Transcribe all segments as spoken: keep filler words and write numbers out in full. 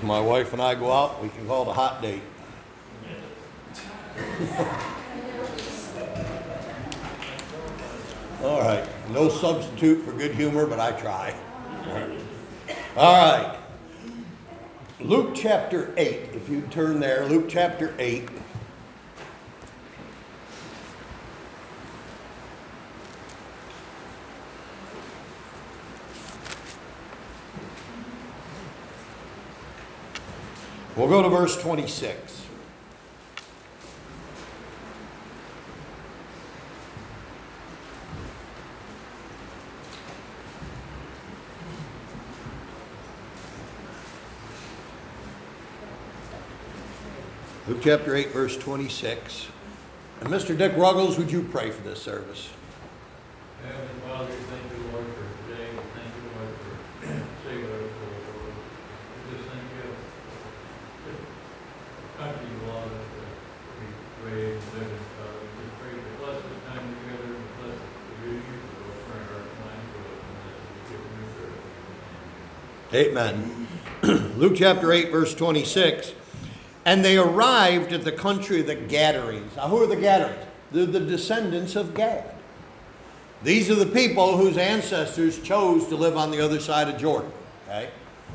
my wife and I go out, we can call it a hot date. All right, no substitute for good humor, but I try. All right, Luke chapter eight, if you turn there, Luke chapter eight. We'll go to verse twenty-six. Luke chapter eight, verse twenty-six. And Mister Dick Ruggles, would you pray for this service? Heavenly Father, thank you, Lord, for today. Thank you, Lord, for saving us, Lord. We just thank you for the country you allowed us to be raised and live in, Father. We just pray to bless this time together and bless the union, Lord, turn our minds to it, and that we give you service. Amen. Luke chapter eight, verse twenty-six. And they arrived at the country of the Gadarenes. Now, who are the Gadarenes? They're the descendants of Gad. These are the people whose ancestors chose to live on the other side of Jordan. Okay?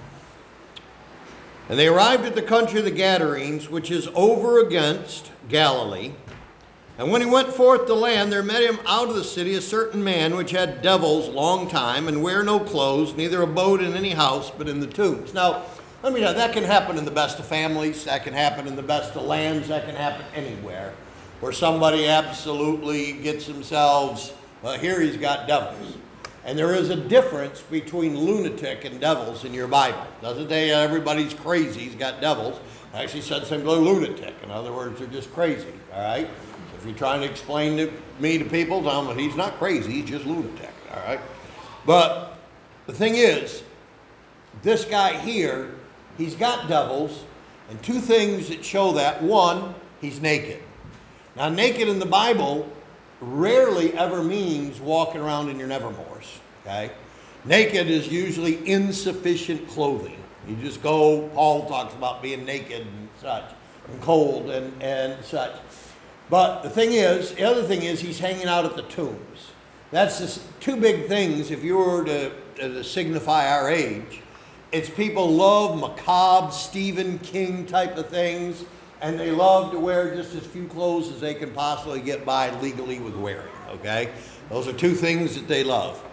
And they arrived at the country of the Gadarenes, which is over against Galilee. And when he went forth to land, there met him out of the city a certain man which had devils long time, and wear no clothes, neither abode in any house, but in the tombs. Now, let me know, that can happen in the best of families, that can happen in the best of lands, that can happen anywhere, where somebody absolutely gets themselves, well, here he's got devils. And there is a difference between lunatic and devils in your Bible. Doesn't say everybody's crazy, he's got devils. I actually said simply lunatic. In other words, they're just crazy, all right? If you're trying to explain to me to people, tell them he's not crazy, he's just lunatic, all right? But the thing is, this guy here, he's got devils, and two things that show that. One, he's naked. Now, naked in the Bible rarely ever means walking around in your nevermores, okay? Naked is usually insufficient clothing. You just go, Paul talks about being naked and such, and cold and, and such. But the thing is, the other thing is he's hanging out at the tombs. That's just two big things if you were to, to signify our age. It's people love macabre, Stephen King type of things, and they love to wear just as few clothes as they can possibly get by legally with wearing, okay? Those are two things that they love.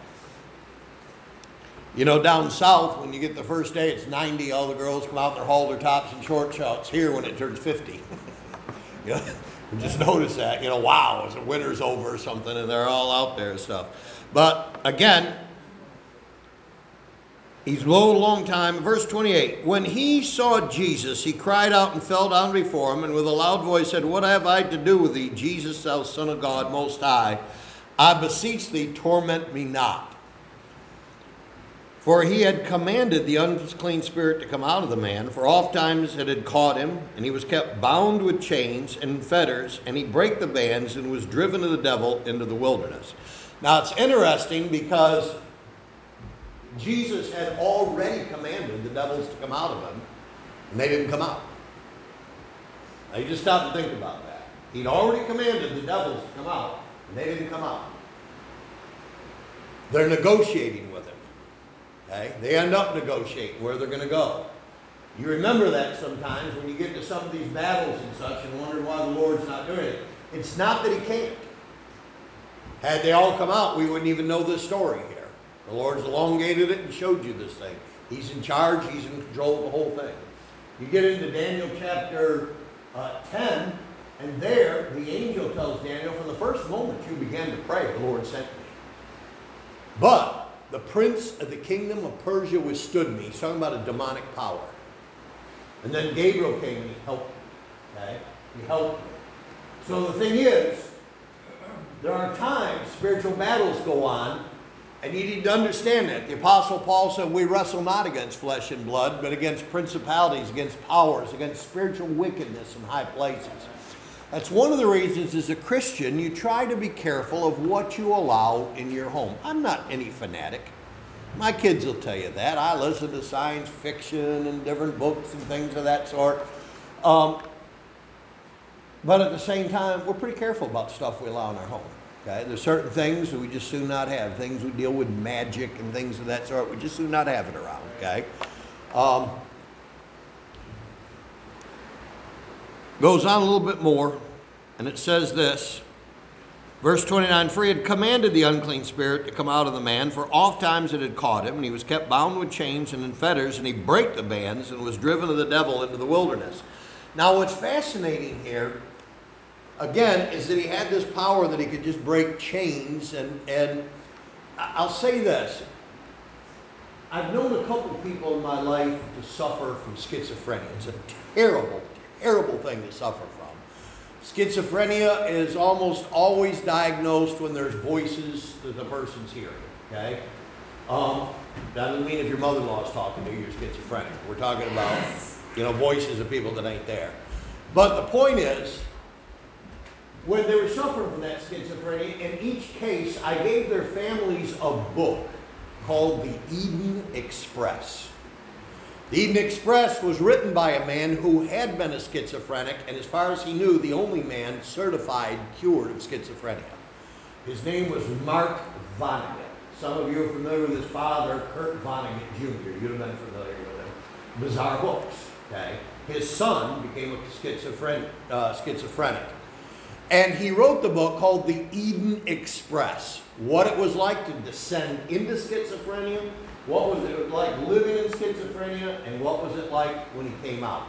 You know, down south, when you get the first day, it's ninety, all the girls come out in their halter tops and short shorts. Here, when it turns fifty. You know, just notice that, you know, wow, it's the winter's over or something, and they're all out there and stuff. But, again, he's low a long time. Verse twenty-eight, when he saw Jesus, he cried out and fell down before him, and with a loud voice said, what have I to do with thee, Jesus, thou Son of God Most High? I beseech thee, torment me not. For he had commanded the unclean spirit to come out of the man, for oft times it had caught him, and he was kept bound with chains and fetters, and he brake the bands and was driven of the devil into the wilderness. Now it's interesting because Jesus had already commanded the devils to come out of him, and they didn't come out. Now you just stop and think about that. He'd already commanded the devils to come out, and they didn't come out. They're negotiating with him. Okay? They end up negotiating where they're going to go. You remember that sometimes when you get to some of these battles and such and wonder why the Lord's not doing it. It's not that he can't. Had they all come out, we wouldn't even know this story here. The Lord's elongated it and showed you this thing. He's in charge. He's in control of the whole thing. You get into Daniel chapter uh, ten, and there the angel tells Daniel, from the first moment you began to pray, the Lord sent me. But the prince of the kingdom of Persia withstood me. He's talking about a demonic power. And then Gabriel came and he helped me. Okay? He helped me. So the thing is, there are times spiritual battles go on, and you need to understand that. The Apostle Paul said, we wrestle not against flesh and blood, but against principalities, against powers, against spiritual wickedness in high places. That's one of the reasons as a Christian, you try to be careful of what you allow in your home. I'm not any fanatic. My kids will tell you that. I listen to science fiction and different books and things of that sort. Um, but at the same time, we're pretty careful about stuff we allow in our home. Okay? There's certain things that we just soon not have. Things we deal with magic and things of that sort. We just soon not have it around. Okay? Um, goes on a little bit more, and it says this. Verse twenty-nine, for he had commanded the unclean spirit to come out of the man, for oft times it had caught him, and he was kept bound with chains and in fetters, and he brake the bands and was driven of the devil into the wilderness. Now what's fascinating here, again, is that he had this power that he could just break chains, and, and I'll say this. I've known a couple of people in my life to suffer from schizophrenia. It's a terrible, terrible thing to suffer from. Schizophrenia is almost always diagnosed when there's voices that the person's hearing, okay? Um, that doesn't mean if your mother-in-law is talking to you, you're schizophrenic. We're talking about, you know, voices of people that ain't there. But the point is, when they were suffering from that schizophrenia, in each case, I gave their families a book called the Eden Express. The Eden Express was written by a man who had been a schizophrenic, and as far as he knew, the only man certified cured of schizophrenia. His name was Mark Vonnegut. Some of you are familiar with his father, Kurt Vonnegut Junior You'd have been familiar with him. Bizarre books, okay? His son became a schizophrenic, uh, schizophrenic. And he wrote the book called the Eden Express. What it was like to descend into schizophrenia, what was it like living in schizophrenia, and what was it like when he came out?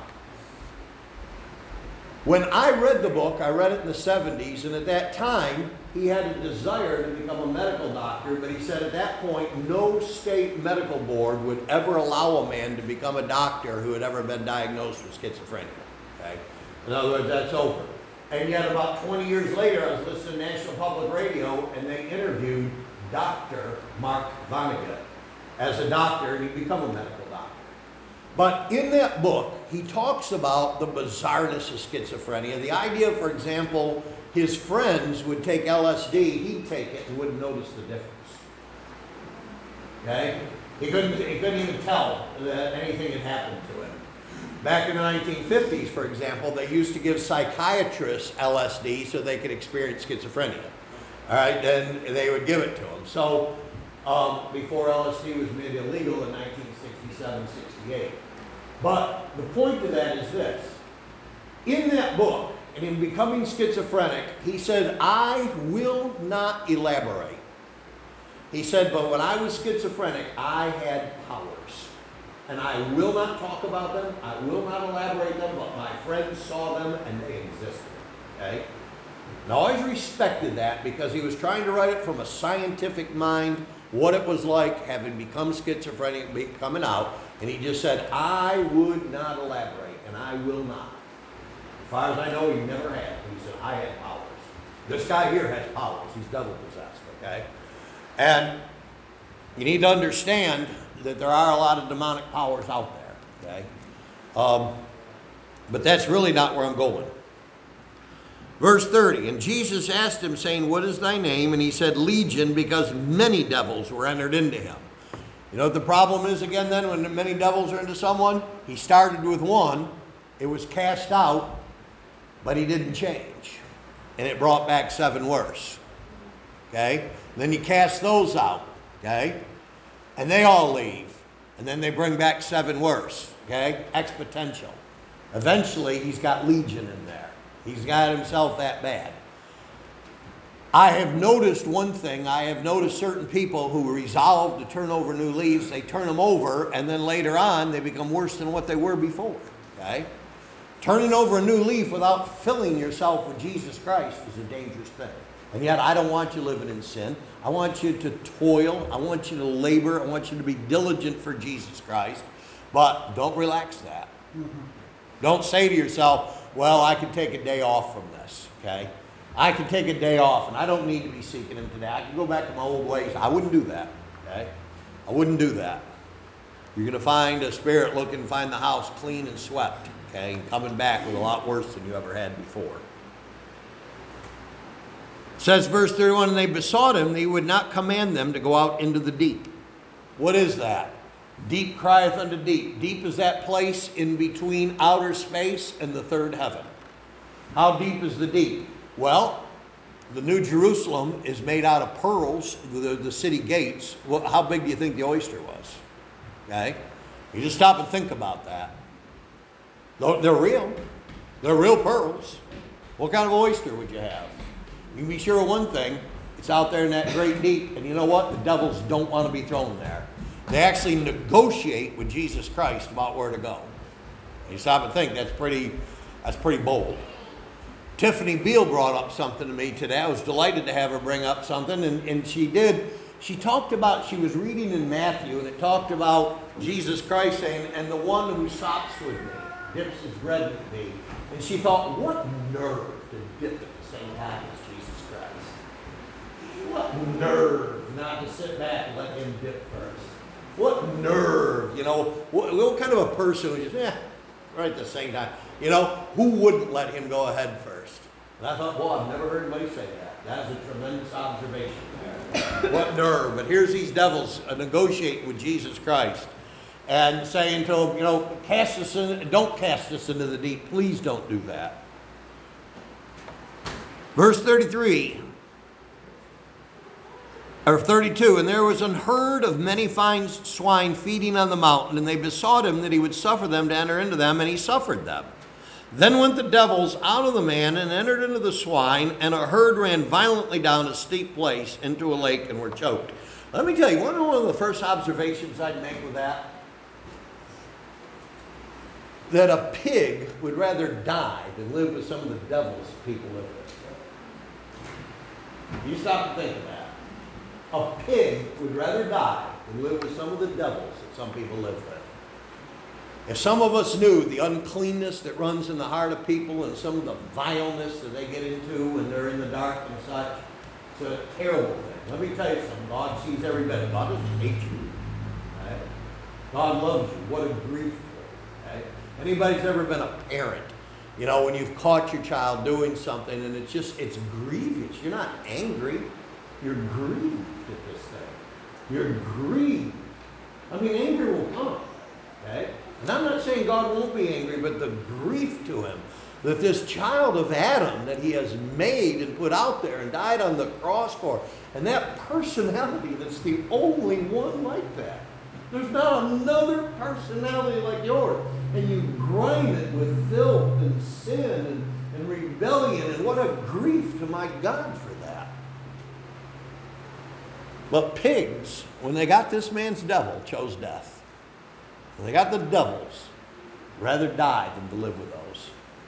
When I read the book, I read it in the seventies, and at that time, he had a desire to become a medical doctor, but he said at that point, no state medical board would ever allow a man to become a doctor who had ever been diagnosed with schizophrenia. Okay? In other words, that's over. And yet about twenty years later, I was listening to National Public Radio, and they interviewed Doctor Mark Vonnegut as a doctor, and he'd become a medical doctor. But in that book, he talks about the bizarreness of schizophrenia. The idea, for example, his friends would take L S D, he'd take it and wouldn't notice the difference. Okay? He couldn't, he couldn't even tell that anything had happened to him. Back in the nineteen fifties, for example, they used to give psychiatrists L S D so they could experience schizophrenia. All right, then they would give it to them. So, um, before L S D was made illegal in nineteen sixty-seven, sixty-eight. But the point of that is this. In that book, and in becoming schizophrenic, he said, I will not elaborate. He said, but when I was schizophrenic, I had powers. And I will not talk about them, I will not elaborate them, but my friends saw them and they existed. Okay? And I always respected that because he was trying to write it from a scientific mind, what it was like having become schizophrenic, be- coming out, and he just said, I would not elaborate, and I will not. As far as I know, he never had. He said, I had powers. This guy here has powers. He's devil possessed, okay? And you need to understand that there are a lot of demonic powers out there, okay? Um, but that's really not where I'm going. Verse thirty, and Jesus asked him, saying, what is thy name? And he said, Legion, because many devils were entered into him. You know what the problem is again then when many devils are into someone? He started with one, it was cast out, but he didn't change. And it brought back seven worse. Okay? And then you cast those out. Okay? And they all leave. And then they bring back seven worse. Okay? Exponential. Eventually, he's got legion in there. He's got himself that bad. I have noticed one thing. I have noticed certain people who resolve to turn over new leaves, they turn them over, and then later on, they become worse than what they were before. Okay? Turning over a new leaf without filling yourself with Jesus Christ is a dangerous thing. And yet, I don't want you living in sin. I want you to toil. I want you to labor. I want you to be diligent for Jesus Christ. But don't relax that. Mm-hmm. Don't say to yourself, well, I can take a day off from this, okay? I can take a day off, and I don't need to be seeking him today. I can go back to my old ways. I wouldn't do that, okay? I wouldn't do that. You're going to find a spirit looking to find the house clean and swept, okay? And coming back with a lot worse than you ever had before. It says, verse thirty-one, and they besought him that he would not command them to go out into the deep. What is that? Deep crieth unto deep. Deep is that place in between outer space and the third heaven. How deep is the deep? Well, the New Jerusalem is made out of pearls, the, the city gates. Well, how big do you think the oyster was? Okay? You just stop and think about that. They're real. They're real pearls. What kind of oyster would you have? You can be sure of one thing. It's out there in that great deep. And you know what? The devils don't want to be thrown there. They actually negotiate with Jesus Christ about where to go. You stop and think. That's pretty, that's pretty bold. Tiffany Beale brought up something to me today. I was delighted to have her bring up something. And, and she did. She talked about, she was reading in Matthew, and it talked about Jesus Christ saying, and the one who sops with me, dips his bread with me. And she thought, what nerve to dip at the same time as Jesus Christ? What nerve not to sit back and let him dip first? What nerve, you know, what, what kind of a person would just, eh, right at the same time. You know, who wouldn't let him go ahead first? And I thought, well, I've never heard anybody say that. That is a tremendous observation. What nerve. But here's these devils uh, negotiating with Jesus Christ and saying to him, you know, cast us in, don't cast us into the deep. Please don't do that. Verse thirty-three, or thirty-two, and there was an herd of many fine swine feeding on the mountain, and they besought him that he would suffer them to enter into them, and he suffered them. Then went the devils out of the man and entered into the swine, and a herd ran violently down a steep place into a lake and were choked. Let me tell you, one of the first observations I'd make with that, that a pig would rather die than live with some of the devils people live with. You stop and think of that. A pig would rather die than live with some of the devils that some people live with. If some of us knew the uncleanness that runs in the heart of people and some of the vileness that they get into when they're in the dark and such, it's a terrible thing. Let me tell you something. God sees every bit. God doesn't hate you. Right? God loves you. What a grief. Right? Anybody's ever been a parent, you know, when you've caught your child doing something and it's just, it's grievous. You're not angry. You're grieved at this thing. You're grieved. I mean, anger will come. Okay? And I'm not saying God won't be angry, but the grief to him that this child of Adam that he has made and put out there and died on the cross for, and that personality that's the only one like that. There's not another personality like yours. And you grind it with filth and sin and, and rebellion, and what a grief to my God for that. But pigs, when they got this man's devil, chose death. When they got the devils, rather die than to live with those.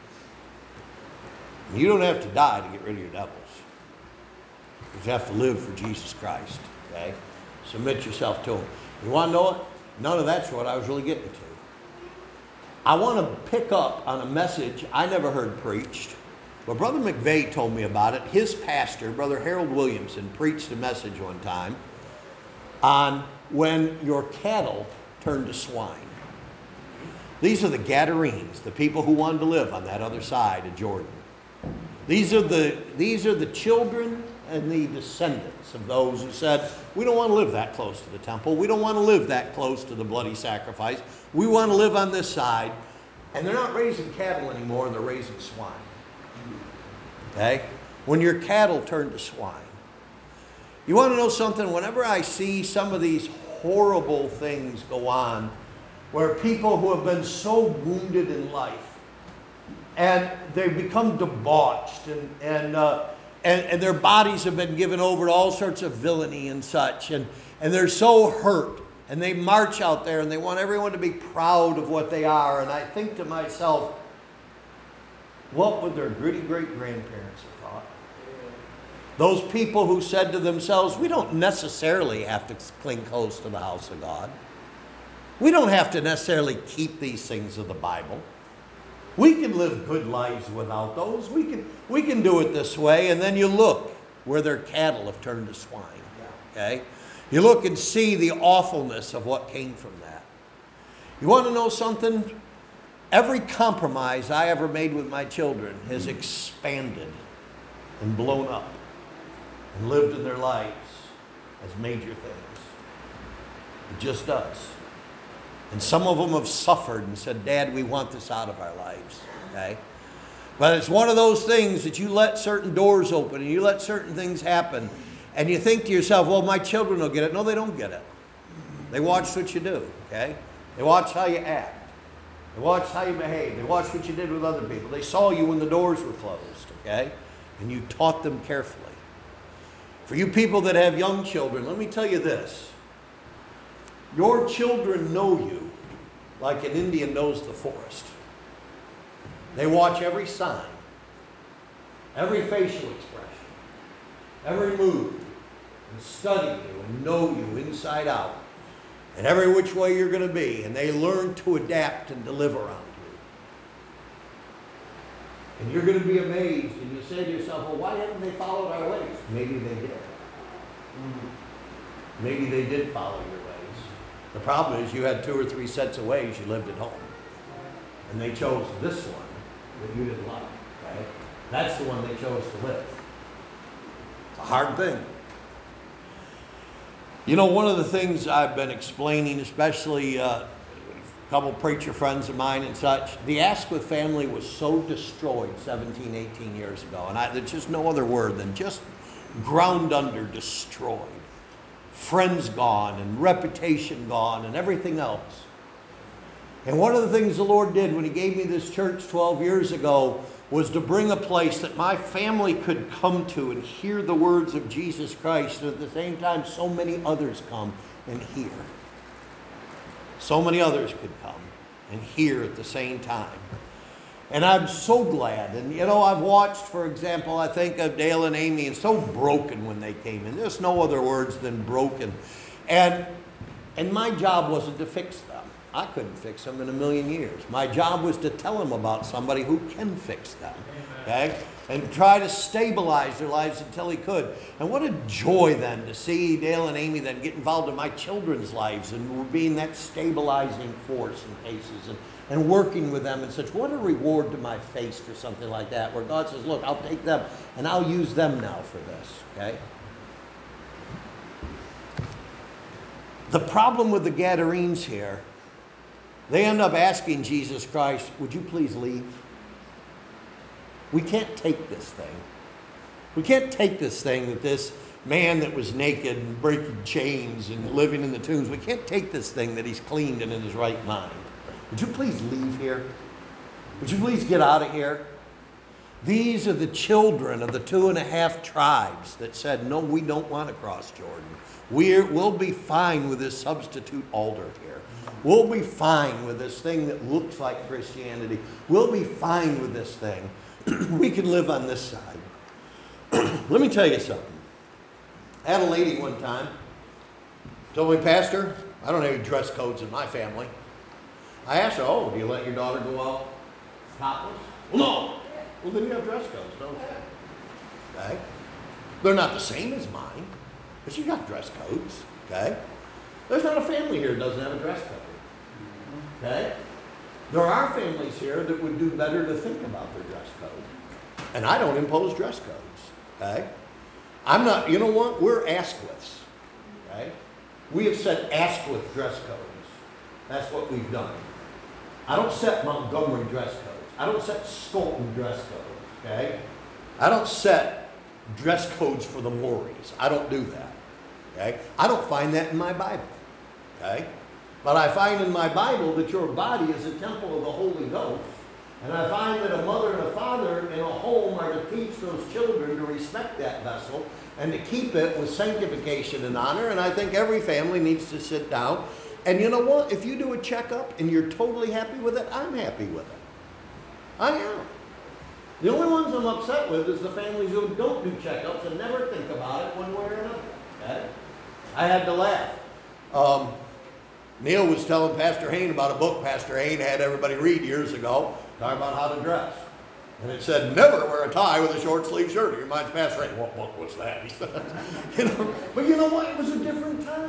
And you don't have to die to get rid of your devils. You have to live for Jesus Christ. Okay? Submit yourself to him. You want to know it? None of that's what I was really getting to. I want to pick up on a message I never heard preached, but Brother McVeigh told me about it. His pastor, Brother Harold Williamson, preached a message one time on when your cattle turn to swine. These are the Gadarenes, the people who wanted to live on that other side of Jordan. These are the, these are the children and the descendants of those who said, we don't want to live that close to the temple. We don't want to live that close to the bloody sacrifice. We want to live on this side. And they're not raising cattle anymore, they're raising swine. Okay? When your cattle turn to swine. You want to know something? Whenever I see some of these horrible things go on, where people who have been so wounded in life, and they become debauched, and, and uh, And, and their bodies have been given over to all sorts of villainy and such. And, and they're so hurt. And they march out there and they want everyone to be proud of what they are. And I think to myself, what would their gritty great-grandparents have thought? Those people who said to themselves, we don't necessarily have to cling close to the house of God. We don't have to necessarily keep these things of the Bible. We can live good lives without those. We can, we can do it this way. And then you look where their cattle have turned to swine. Okay? You look and see the awfulness of what came from that. You want to know something? Every compromise I ever made with my children has expanded and blown up and lived in their lives as major things. It just does. And some of them have suffered and said, Dad, we want this out of our lives. Okay? But it's one of those things that you let certain doors open and you let certain things happen. And you think to yourself, well, my children will get it. No, they don't get it. They watch what you do. Okay? They watch how you act. They watch how you behave. They watch what you did with other people. They saw you when the doors were closed. Okay? And you taught them carefully. For you people that have young children, let me tell you this. Your children know you like an Indian knows the forest. They watch every sign, every facial expression, every move, and study you and know you inside out, and every which way you're going to be, and they learn to adapt and to live around you. And you're going to be amazed, and you say to yourself, well, why haven't they followed our ways? Maybe they did. Maybe they did follow your ways. The problem is you had two or three sets of ways you lived at home. And they chose this one that you didn't like. Okay? That's the one they chose to live. It's a hard thing. You know, one of the things I've been explaining, especially uh, a couple preacher friends of mine and such, the Asquith family was so destroyed seventeen, eighteen years ago. And I, there's just no other word than just ground under, destroyed. Friends gone and reputation gone and everything else. And one of the things the Lord did when He gave me this church twelve years ago was to bring a place that my family could come to and hear the words of Jesus Christ, and at the same time so many others come and hear. So many others could come and hear at the same time. And I'm so glad. And you know, I've watched, for example, I think of Dale and Amy, and so broken when they came in. There's no other words than broken. And, and my job wasn't to fix them. I couldn't fix them in a million years. My job was to tell them about somebody who can fix them. Okay? And try to stabilize their lives until he could. And what a joy then to see Dale and Amy then get involved in my children's lives and being that stabilizing force in cases and, and working with them and such. What a reward to my face for something like that, where God says, look, I'll take them and I'll use them now for this. Okay? The problem with the Gadarenes here, they end up asking Jesus Christ, would you please leave? We can't take this thing. We can't take this thing that this man that was naked and breaking chains and living in the tombs, we can't take this thing that he's cleaned and in his right mind. Would you please leave here? Would you please get out of here? These are the children of the two and a half tribes that said, no, we don't want to cross Jordan. We're, we'll be fine with this substitute altar here. We'll be fine with this thing that looks like Christianity. We'll be fine with this thing. We can live on this side. Let me tell you something. I had a lady one time told me, Pastor, I don't have any dress codes in my family. I asked her, oh, do you let your daughter go out topless? Well, no. Well, then you have dress codes, don't you? Okay? They're not the same as mine, but you got dress codes, okay? There's not a family here that doesn't have a dress code. Okay? There are families here that would do better to think about their dress code. And I don't impose dress codes. Okay? I'm not, you know what? We're Asquiths. Okay? We have set Asquith dress codes. That's what we've done. I don't set Montgomery dress codes. I don't set Skolton dress codes. Okay? I don't set dress codes for the Mories. I don't do that. Okay? I don't find that in my Bible. Okay? But I find in my Bible that your body is a temple of the Holy Ghost. And I find that a mother and a father in a home are to teach those children to respect that vessel and to keep it with sanctification and honor. And I think every family needs to sit down. And you know what? If you do a checkup and you're totally happy with it, I'm happy with it. I am. The only ones I'm upset with is the families who don't do checkups and never think about it one way or another. Okay? I had to laugh. Um, Neil was telling Pastor Hain about a book Pastor Hain had everybody read years ago, talking about how to dress. And it said, never wear a tie with a short sleeve shirt. It reminds Pastor Hain, what book was that? He said, you know, but you know what? It was a different time.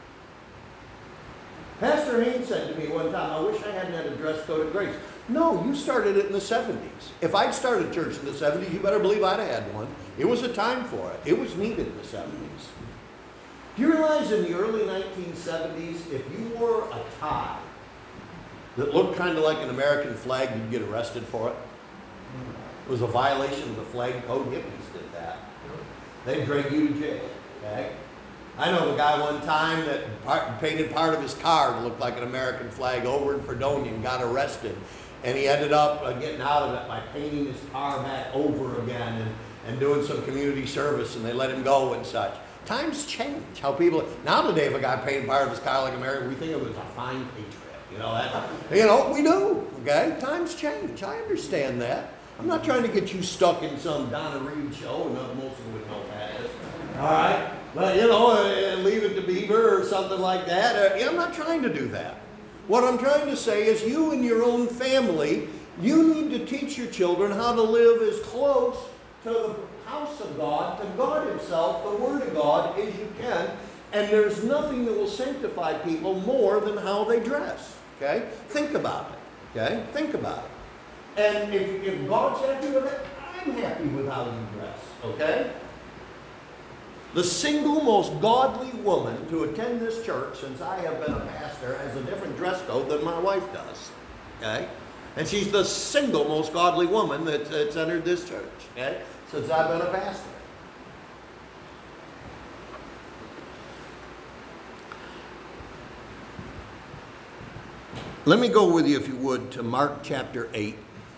Pastor Hain said to me one time, I wish I hadn't had a dress code at Grace. No, you started it in the seventies. If I'd started church in the seventies, you better believe I'd have had one. It was a time for it. It was needed in the seventies. Do you realize in the early nineteen seventies, if you wore a tie that looked kind of like an American flag, you'd get arrested for it? It was a violation of the flag code. Hippies did that. They'd drag you to jail, okay? I know a guy one time that part, painted part of his car to look like an American flag over in Fredonia and got arrested. And he ended up uh, getting out of it by painting his car back over again and, and doing some community service, and they let him go and such. Times change. How people, now today if a guy painted part of his car like American, we think of it as a fine patriot. You know, that, you know, we do, okay? Times change. I understand that. I'm not trying to get you stuck in some Donna Reed show, and most of you would know what that is. All right? But, you know, uh, Leave It to Beaver or something like that. Uh, yeah, I'm not trying to do that. What I'm trying to say is you and your own family, you need to teach your children how to live as close to the house of God, to God Himself, the Word of God, as you can. And there's nothing that will sanctify people more than how they dress. Okay? Think about it. Okay? Think about it. And if, if God's happy with it, I'm happy with how you dress. Okay? The single most godly woman to attend this church since I have been a pastor has a different dress code than my wife does. Okay? And she's the single most godly woman that, that's entered this church. Okay? Since I've been a pastor. Let me go with you, if you would, to Mark chapter eight.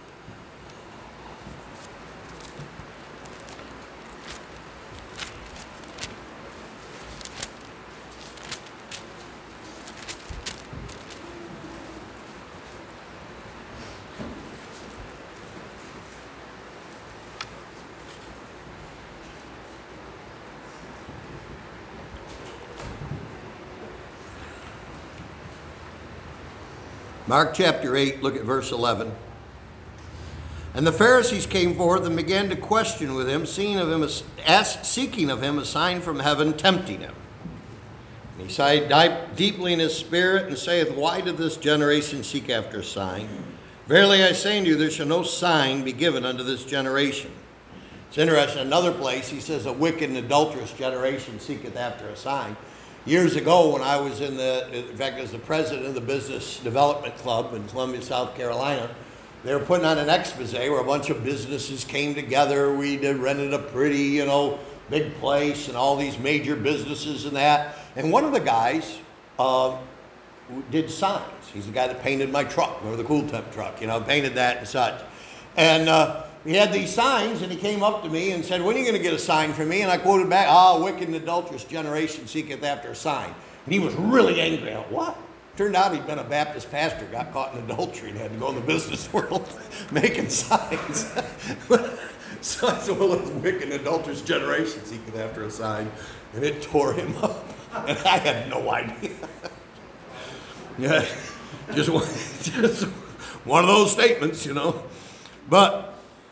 Mark chapter eight, look at verse eleven. And the Pharisees came forth and began to question with him, seeing of him, a, ask, seeking of him a sign from heaven, tempting him. And he sighed deeply in his spirit and saith, Why did this generation seek after a sign? Verily I say unto you, there shall no sign be given unto this generation. It's interesting, another place he says, a wicked and adulterous generation seeketh after a sign. Years ago, when I was in the, in fact, as the president of the Business Development Club in Columbia, South Carolina, they were putting on an expose where a bunch of businesses came together. We did, rented a pretty, you know, big place and all these major businesses and that. And one of the guys uh, did signs. He's the guy that painted my truck, remember the Cool Temp truck, you know, painted that and such. And uh, he had these signs, and he came up to me and said, when are you going to get a sign for me? And I quoted back, ah, wicked and adulterous generation seeketh after a sign. And he was really angry. I went, what? Turned out he'd been a Baptist pastor, got caught in adultery, and had to go in the business world making signs. So I said, well, this wicked and adulterous generation seeketh after a sign. And it tore him up. And I had no idea. Yeah, just one, just one of those statements, you know. But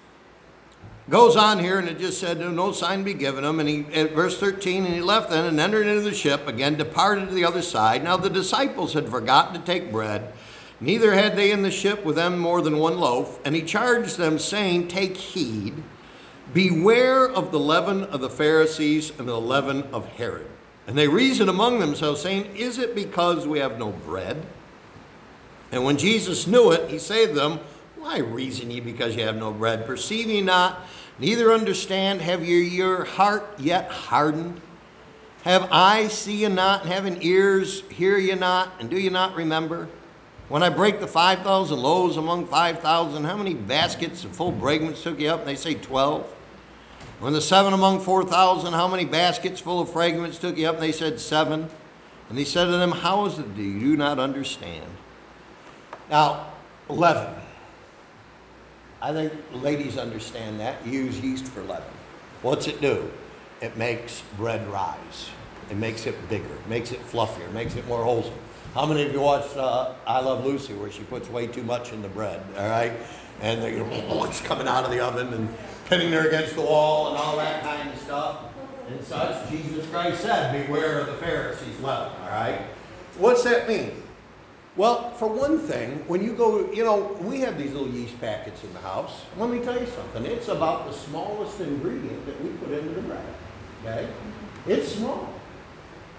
goes on here, and it just said, no sign be given him. And he, at verse thirteen, and he left then and entered into the ship, again departed to the other side. Now the disciples had forgotten to take bread, neither had they in the ship with them more than one loaf. And he charged them, saying, take heed, beware of the leaven of the Pharisees and the leaven of Herod. And they reasoned among themselves, saying, is it because we have no bread? And when Jesus knew it, he said to them, why reason ye because ye have no bread? Perceive ye not, neither understand? Have ye your heart yet hardened? Have eyes see ye not, and having ears hear ye not, and do ye not remember? When I break the five thousand loaves among five thousand, how many baskets of full fragments took ye up? And they say twelve. When the seven among four thousand, how many baskets full of fragments took ye up? And they said seven. And he said to them, how is it that you do not understand? Now, leaven. I think ladies understand that. You use yeast for leaven. What's it do? It makes bread rise. It makes it bigger. It makes it fluffier. It makes it more wholesome. How many of you watched uh, I Love Lucy, where she puts way too much in the bread, all right? And they, you know, it's coming out of the oven and pinning her against the wall and all that kind of stuff and such. Jesus Christ said, beware of the Pharisees' leaven, all right? What's that mean? Well, for one thing, when you go, you know, we have these little yeast packets in the house. Let me tell you something. It's about the smallest ingredient that we put into the bread, okay? It's small.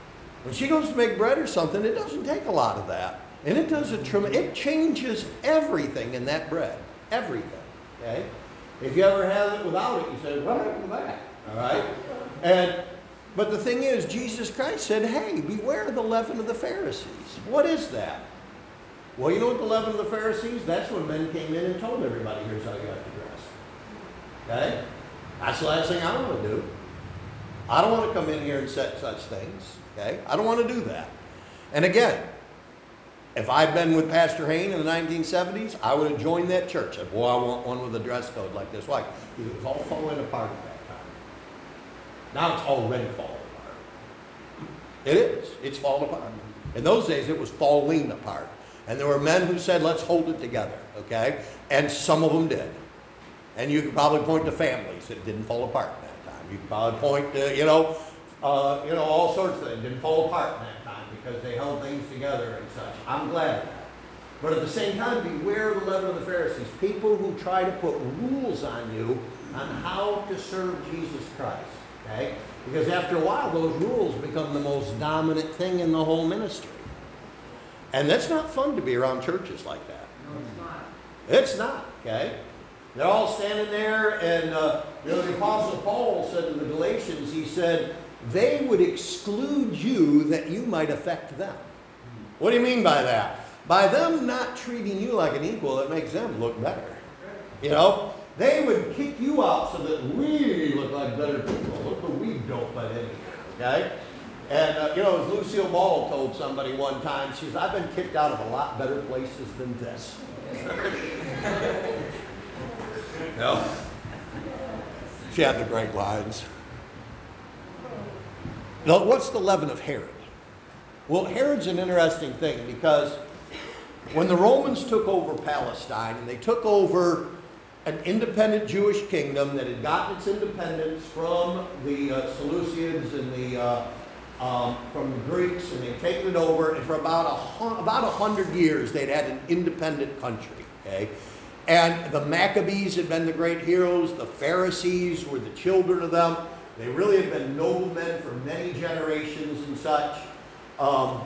When she goes to make bread or something, it doesn't take a lot of that. And it does a trim, it changes everything in that bread. Everything. Okay? If you ever have it without it, you say, what happened to that? All right? And but the thing is, Jesus Christ said, hey, beware of the leaven of the Pharisees. What is that? Well, you know what the leaven of the Pharisees? That's when men came in and told everybody, here's how you have to dress. Okay? That's the last thing I want to do. I don't want to come in here and set such things. Okay? I don't want to do that. And again, if I'd been with Pastor Hayne in the nineteen seventies, I would have joined that church. Said, boy, I want one with a dress code like this. Why? Because it was all falling apart at that time. Now it's already falling apart. It is. It's falling apart. In those days, it was falling apart. And there were men who said, let's hold it together. Okay? And some of them did. And you could probably point to families that didn't fall apart in that time. You could probably point to, you know, uh, you know, all sorts of things didn't fall apart in that time because they held things together and such. I'm glad of that. But at the same time, beware of the leaven of the Pharisees. People who try to put rules on you on how to serve Jesus Christ. Okay? Because after a while, those rules become the most dominant thing in the whole ministry. And that's not fun to be around churches like that. No, it's not. It's not, okay? They're all standing there, and uh, you know, the Apostle Paul said in the Galatians, he said, they would exclude you that you might affect them. What do you mean by that? By them not treating you like an equal, it makes them look better. You know? They would kick you out so that we look like better people. Look what we don't let in here, okay? And, uh, you know, as Lucille Ball told somebody one time, she says, I've been kicked out of a lot better places than this. No. She had the great lines. Now, what's the leaven of Herod? Well, Herod's an interesting thing because when the Romans took over Palestine and they took over an independent Jewish kingdom that had gotten its independence from the uh, Seleucids and the uh, um, from the Greeks, and they'd taken it over, and for about a about a hundred years they'd had an independent country. Okay, and the Maccabees had been the great heroes. The Pharisees were the children of them. They really had been noblemen for many generations and such. Um,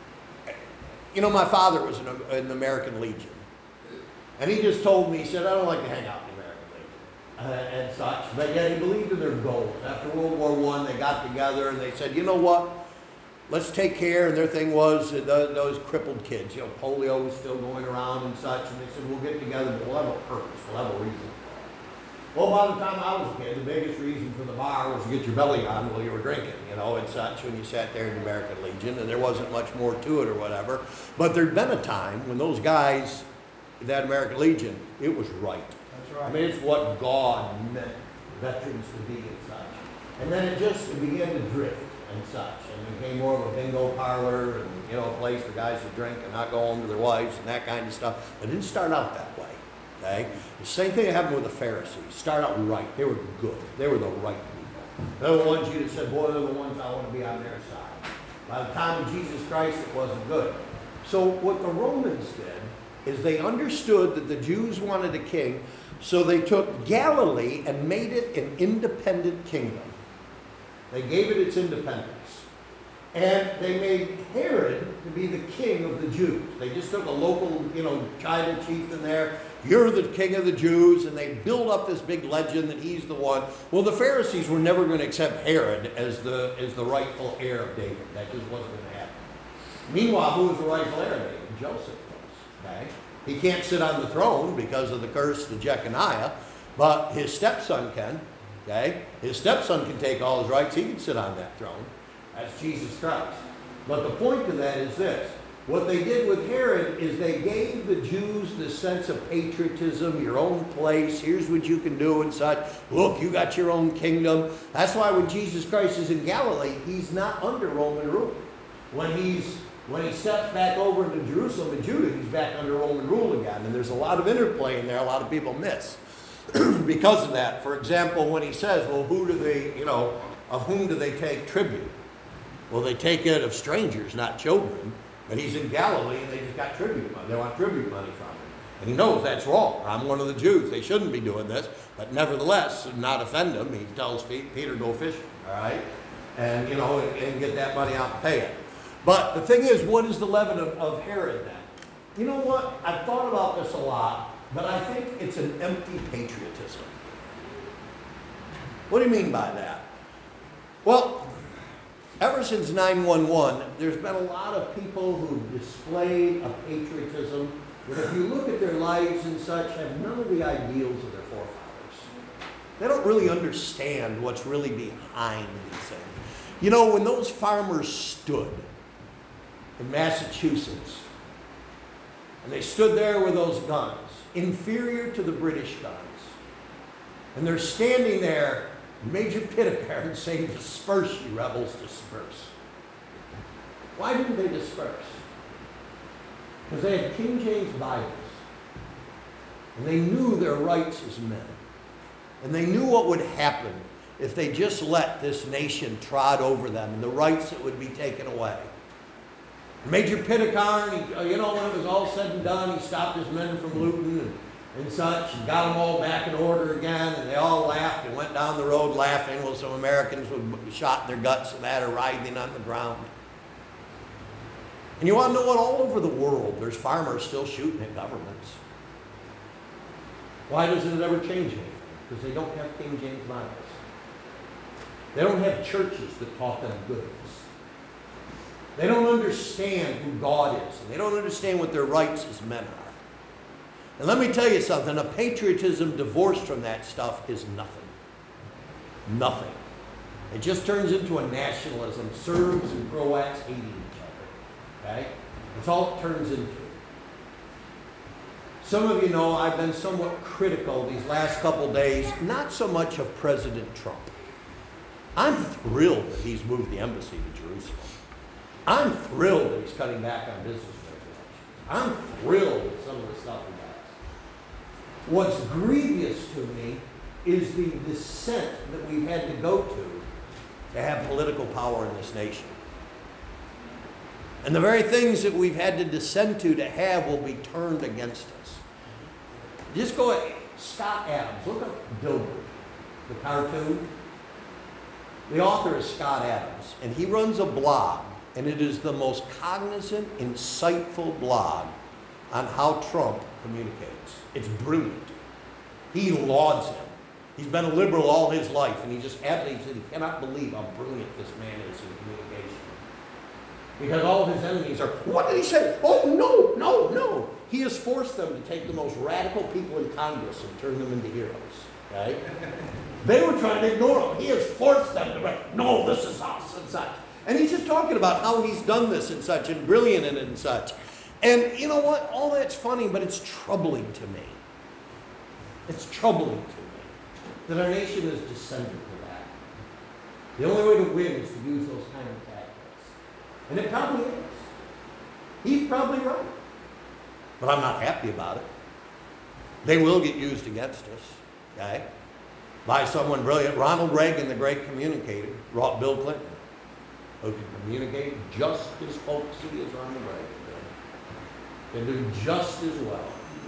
you know, my father was in, a, in the American Legion. And he just told me, he said, I don't like to hang out in the American Legion uh, and such. But yet he believed in their goals. After World War One, they got together and they said, you know what? Let's take care. And their thing was uh, those, those crippled kids. You know, polio was still going around and such. And they said, we'll get together, but we'll have a purpose. We'll have a reason. Well, by the time I was a kid, the biggest reason for the bar was to get your belly on while you were drinking, you know, and such, when you sat there in the American Legion. And there wasn't much more to it or whatever. But there'd been a time when those guys, that American Legion, it was right. That's right. I mean, it's what God meant veterans to be and such. And then it just it began to drift and such, and became more of a bingo parlor and, you know, a place for guys to drink and not go home to their wives and that kind of stuff. It didn't start out that way, okay? The same thing happened with the Pharisees. Start out right. They were good. They were the right people. They're the ones you said, boy, they're the ones I want to be on their side. By the time of Jesus Christ, it wasn't good. So what the Romans did is they understood that the Jews wanted a king, so they took Galilee and made it an independent kingdom. They gave it its independence. And they made Herod to be the king of the Jews. They just took a local, you know, tribal chieftain there. You're the king of the Jews, and they build up this big legend that he's the one. Well, the Pharisees were never going to accept Herod as the, as the rightful heir of David. That just wasn't going to happen. Meanwhile, who was the rightful heir of David? Joseph. Okay? He can't sit on the throne because of the curse to Jeconiah, but his stepson can. Okay? His stepson can take all his rights. He can sit on that throne. That's Jesus Christ. But the point to that is this. What they did with Herod is they gave the Jews this sense of patriotism, your own place, here's what you can do and such. Look, you got your own kingdom. That's why when Jesus Christ is in Galilee, he's not under Roman rule. When he's When he steps back over into Jerusalem and Judah, he's back under Roman rule again. And there's a lot of interplay in there a lot of people miss because of that. For example, when he says, well, who do they, you know, of whom do they take tribute? Well, they take it of strangers, not children. But he's in Galilee and they just got tribute money. They want tribute money from him. And he knows that's wrong. I'm one of the Jews. They shouldn't be doing this. But nevertheless, to not offend him, he tells Peter, go fishing, all right? And, you know, and, and get that money out and pay it. But the thing is, what is the leaven of, of Herod then? You know what? I've thought about this a lot, but I think it's an empty patriotism. What do you mean by that? Well, ever since nine one one, there's been a lot of people who displayed a patriotism that, if you look at their lives and such, have none of the ideals of their forefathers. They don't really understand what's really behind these things. You know, when those farmers stood in Massachusetts, and they stood there with those guns, inferior to the British guns, and they're standing there, Major Pitcairn saying, "Disperse, ye rebels, disperse." Why didn't they disperse? Because they had King James Bibles, and they knew their rights as men, and they knew what would happen if they just let this nation trod over them, and the rights that would be taken away. Major Pitcairn, he, you know, when it was all said and done, he stopped his men from looting and, and such, and got them all back in order again, and they all laughed and went down the road laughing while some Americans would be shot in their guts and that, or writhing on the ground. And you want to know what? All over the world, there's farmers still shooting at governments. Why doesn't it ever change anything? Because they don't have King James Bibles. They don't have churches that taught them goodness. They don't understand who God is, and they don't understand what their rights as men are. And let me tell you something, a patriotism divorced from that stuff is nothing. Nothing. It just turns into a nationalism, Serbs and Croats hating each other. Okay? That's all it turns into. Some of you know I've been somewhat critical these last couple days, not so much of President Trump. I'm thrilled that he's moved the embassy to Jerusalem. I'm thrilled that he's cutting back on business regulations. I'm thrilled with some of the stuff he does. What's grievous to me is the descent that we've had to go to to have political power in this nation. And the very things that we've had to descend to to have will be turned against us. Just go ahead. Scott Adams. Look up Dilbert, the cartoon. The author is Scott Adams, and he runs a blog, and it is the most cognizant, insightful blog on how Trump communicates. It's brilliant. He lauds him. He's been a liberal all his life, and he just absolutely he cannot believe how brilliant this man is in communication. Because all of his enemies are, what did he say? Oh, no, no, no. He has forced them to take the most radical people in Congress and turn them into heroes. Right? They were trying to ignore him. He has forced them to write, no, this is us and such. And he's just talking about how he's done this and such, and brilliant and, and such. And you know what? All that's funny, but it's troubling to me. It's troubling to me that our nation has descended to that. The only way to win is to use those kind of tactics. And it probably is. He's probably right. But I'm not happy about it. They will get used against us, okay? By someone brilliant. Ronald Reagan, the great communicator, brought Bill Clinton, who could communicate just as folksy as Ronald Reagan did. Can do just as well.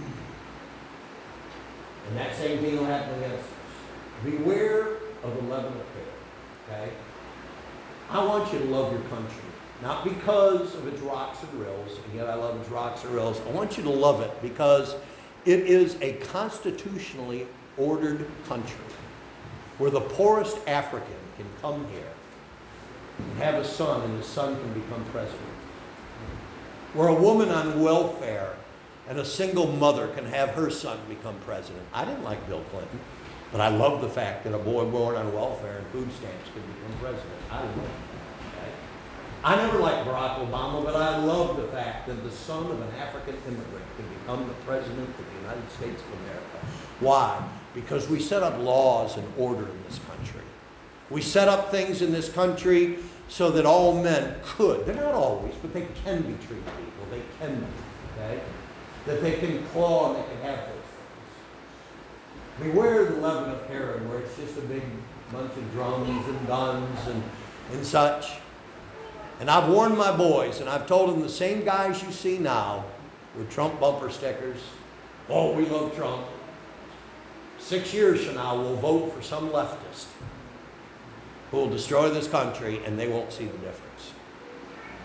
And that same thing will happen against us. Beware of the leaven of Herod, okay? I want you to love your country. Not because of its rocks and rills, and yet I love its rocks and rills. I want you to love it because it is a constitutionally ordered country where the poorest African can come here and have a son, and his son can become president. Where a woman on welfare and a single mother can have her son become president. I didn't like Bill Clinton, but I love the fact that a boy born on welfare and food stamps can become president. I love that. Okay? I never liked Barack Obama, but I love the fact that the son of an African immigrant can become the president of the United States of America. Why? Because we set up laws and order in this country. We set up things in this country so that all men could, they're not always, but they can be treated equal. They can be, okay? That they can claw and they can have those things. Beware the leaven of Herod, where it's just a big bunch of drums and guns and, and such. And I've warned my boys, and I've told them the same guys you see now with Trump bumper stickers. Oh, we love Trump. Six years from now, we'll vote for some leftist who will destroy this country, and they won't see the difference.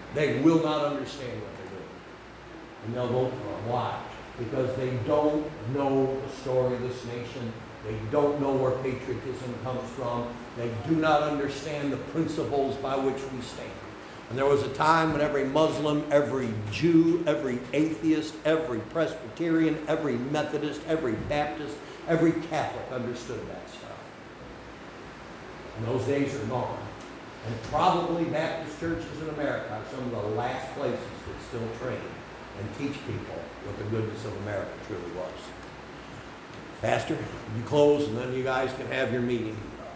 They will not understand what they're doing. And they'll vote for them. Why? Because they don't know the story of this nation. They don't know where patriotism comes from. They do not understand the principles by which we stand. And there was a time when every Muslim, every Jew, every atheist, every Presbyterian, every Methodist, every Baptist, every Catholic understood that stuff. And those days are gone. And probably Baptist churches in America are some of the last places that still train and teach people what the goodness of America truly was. Pastor, you close and then you guys can have your meeting.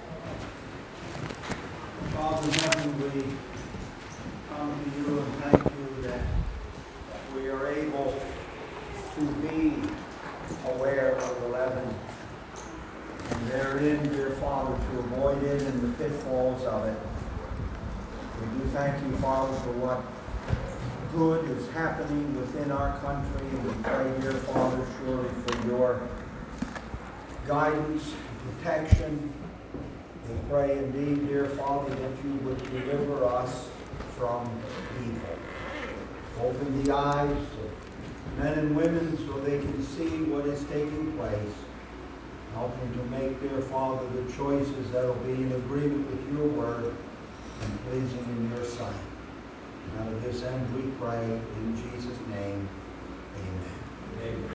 Father in heaven, we come to you and thank you that we are able to be aware of the leaven and therein, dear Father, to avoid it and the pitfalls of it. We do thank you, Father, for what good is happening within our country, and we pray, dear Father, surely for your guidance and protection. We pray indeed, dear Father, that you would deliver us from evil. Open the eyes of men and women so they can see what is taking place. Help them to make, dear Father, the choices that will be in agreement with your word and pleasing in your sight. And out of this end we pray in Jesus' name, amen. Amen.